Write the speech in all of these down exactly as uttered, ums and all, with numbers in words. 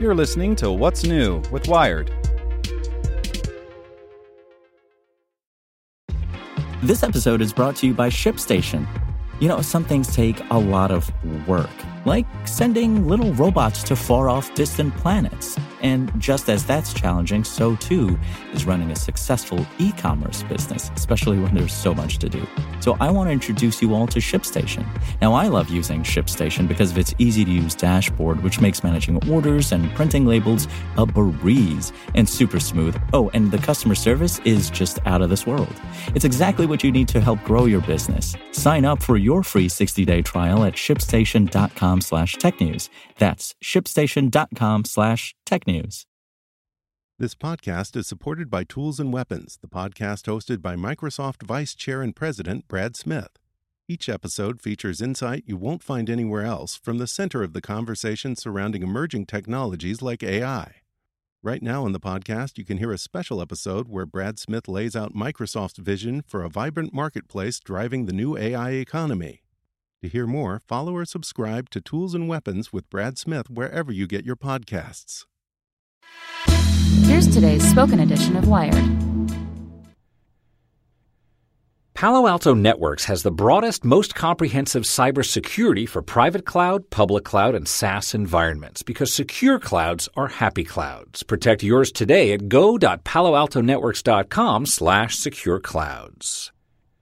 You're listening to What's New with Wired. This episode is brought to you by ShipStation. You know, some things take a lot of work, like sending little robots to far-off distant planets. And just as that's challenging, so too is running a successful e-commerce business, especially when there's so much to do. So I want to introduce you all to ShipStation. Now, I love using ShipStation because of its easy-to-use dashboard, which makes managing orders and printing labels a breeze and super smooth. Oh, and the customer service is just out of this world. It's exactly what you need to help grow your business. Sign up for your free sixty-day trial at shipstation.com slash technews. That's shipstation.com slash technews. This podcast is supported by Tools and Weapons, the podcast hosted by Microsoft Vice Chair and President Brad Smith. Each episode features insight you won't find anywhere else from the center of the conversation surrounding emerging technologies like A I. Right now on the podcast, you can hear a special episode where Brad Smith lays out Microsoft's vision for a vibrant marketplace driving the new A I economy. To hear more, follow or subscribe to Tools and Weapons with Brad Smith wherever you get your podcasts. Here's today's spoken edition of Wired. Palo Alto Networks has the broadest, most comprehensive cybersecurity for private cloud, public cloud, and SaaS environments because secure clouds are happy clouds. Protect yours today at go.paloaltonetworks.com slash secure clouds.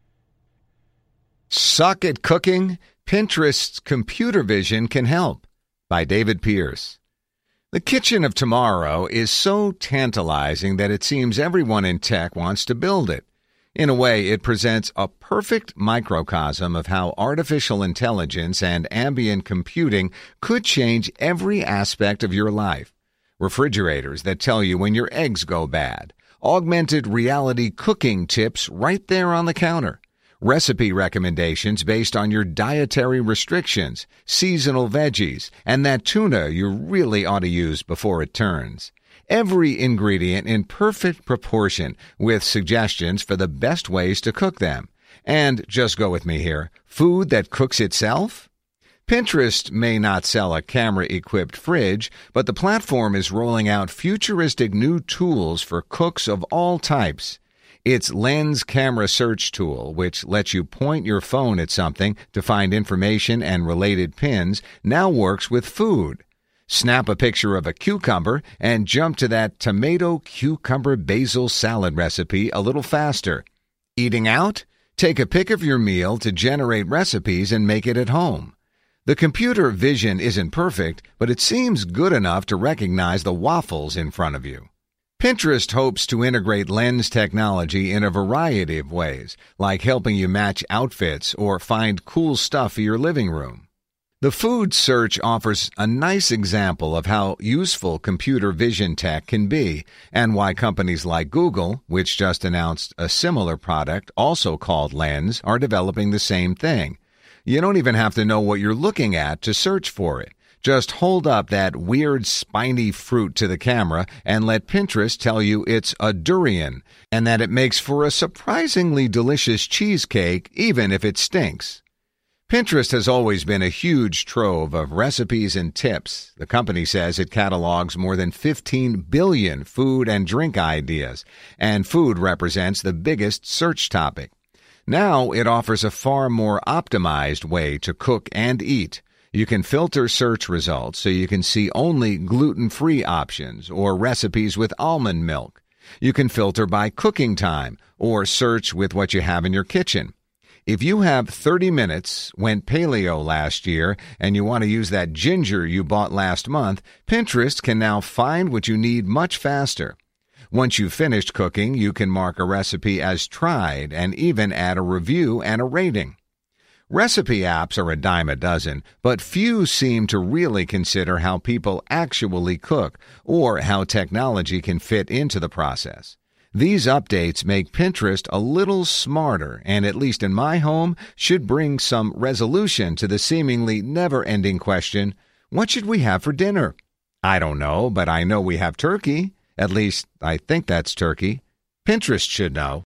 Suck at cooking? Pinterest's computer vision can help. By David Pierce. The kitchen of tomorrow is so tantalizing that it seems everyone in tech wants to build it. In a way, it presents a perfect microcosm of how artificial intelligence and ambient computing could change every aspect of your life. Refrigerators that tell you when your eggs go bad. Augmented reality cooking tips right there on the counter. Recipe recommendations based on your dietary restrictions, seasonal veggies, and that tuna you really ought to use before it turns. Every ingredient in perfect proportion with suggestions for the best ways to cook them. And just go with me here, food that cooks itself? Pinterest may not sell a camera-equipped fridge, but the platform is rolling out futuristic new tools for cooks of all types. Its Lens camera search tool, which lets you point your phone at something to find information and related pins, now works with food. Snap a picture of a cucumber and jump to that tomato cucumber basil salad recipe a little faster. Eating out? Take a pic of your meal to generate recipes and make it at home. The computer vision isn't perfect, but it seems good enough to recognize the waffles in front of you. Pinterest hopes to integrate Lens technology in a variety of ways, like helping you match outfits or find cool stuff for your living room. The food search offers a nice example of how useful computer vision tech can be, and why companies like Google, which just announced a similar product, also called Lens, are developing the same thing. You don't even have to know what you're looking at to search for it. Just hold up that weird spiny fruit to the camera and let Pinterest tell you it's a durian and that it makes for a surprisingly delicious cheesecake even if it stinks. Pinterest has always been a huge trove of recipes and tips. The company says it catalogs more than fifteen billion food and drink ideas, and food represents the biggest search topic. Now it offers a far more optimized way to cook and eat. You can filter search results so you can see only gluten-free options or recipes with almond milk. You can filter by cooking time or search with what you have in your kitchen. If you have thirty minutes, went paleo last year, and you want to use that ginger you bought last month, Pinterest can now find what you need much faster. Once you've finished cooking, you can mark a recipe as tried and even add a review and a rating. Recipe apps are a dime a dozen, but few seem to really consider how people actually cook or how technology can fit into the process. These updates make Pinterest a little smarter and, at least in my home, should bring some resolution to the seemingly never-ending question, what should we have for dinner? I don't know, but I know we have turkey. At least, I think that's turkey. Pinterest should know.